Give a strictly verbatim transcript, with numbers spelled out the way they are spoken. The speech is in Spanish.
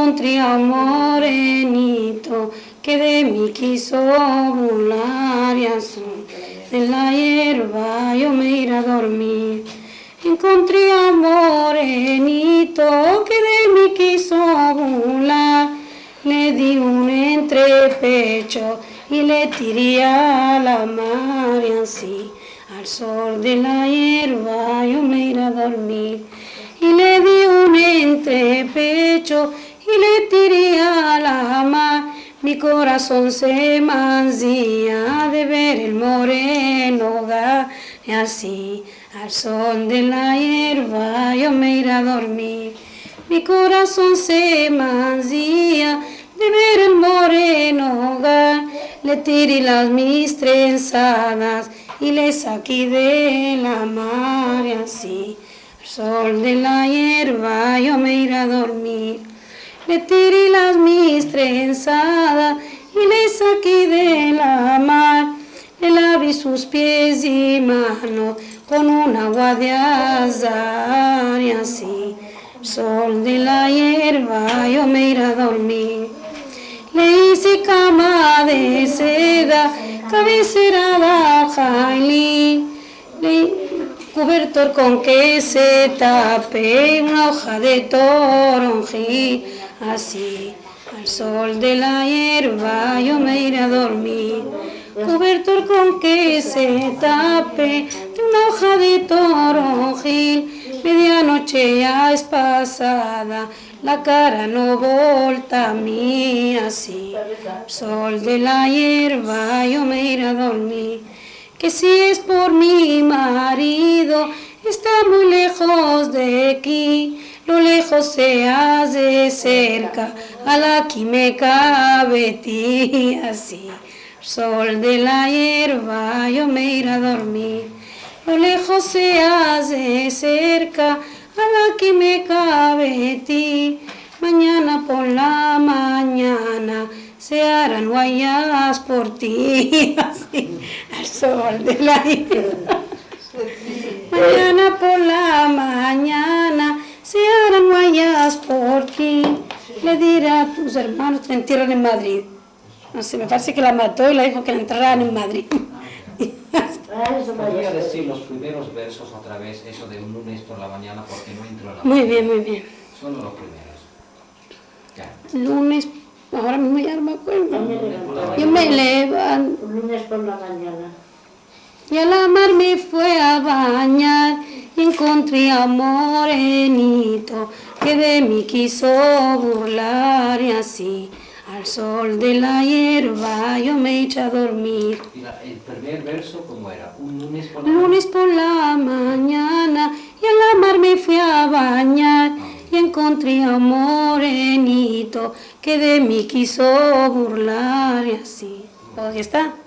encontré a un morenito que de mí quiso burlar y así de la hierba yo me iré a dormir. Encontré a un morenito que de mí quiso burlar, le di un entrepecho y le tiré a la mar y así al sol de la hierba yo me iré a dormir. Y le di un entrepecho y le tiré a la mar. Mi corazón se mancía de ver el moreno hogar y así al sol de la hierba yo me iré a dormir. Mi corazón se mancía de ver el moreno hogar, le tiré las mis trenzadas y le saqué de la mar y así al sol de la hierba yo me iré a dormir. Le tiré las mis trenzadas y le saqué de la mar, le lavé sus pies y manos con un agua de azahar y así al sol de la hierba yo me iré a dormir. Le hice cama de seda, cabecera de jailí, cobertor con que se tape, una hoja de toronjil, así al sol de la hierba yo me iré a dormir. Cobertor con que se tape, de una hoja de toronjil, medianoche ya es pasada, la cara no volta a mí, así al sol de la hierba yo me iré a dormir. Que si es por mi marido, está muy lejos de aquí, lo lejos se hace cerca, a la que me cabe ti, así al sol de la hierba yo me iré a dormir. Lo lejos se hace cerca, a la que me cabe ti, mañana por la mañana se harán guayas por ti, así al sol de la hierba. Mañana por la mañana se harán guayas por ti, le diré a tus hermanos que la entierran en Madrid. No sé, me parece que la mató y la dijo que la enterraran en Madrid. Podría decir los primeros versos otra vez, eso de un lunes por la mañana, porque no entro en la Muy bien, muy bien. Solo los primeros. Ya. Lunes, ahora mismo ya no me acuerdo. Yo me levanto. Lunes por la mañana. Y a la mar me fue a bañar y encontré a un morenito que de mí quiso burlar y así al sol de la hierba yo me eché a dormir. ¿Y la, el primer verso cómo era? Un lunes por la Lunes por la mañana y a la mar me fui a bañar y encontré a un morenito que de mí quiso burlar y así. ¿Ya está?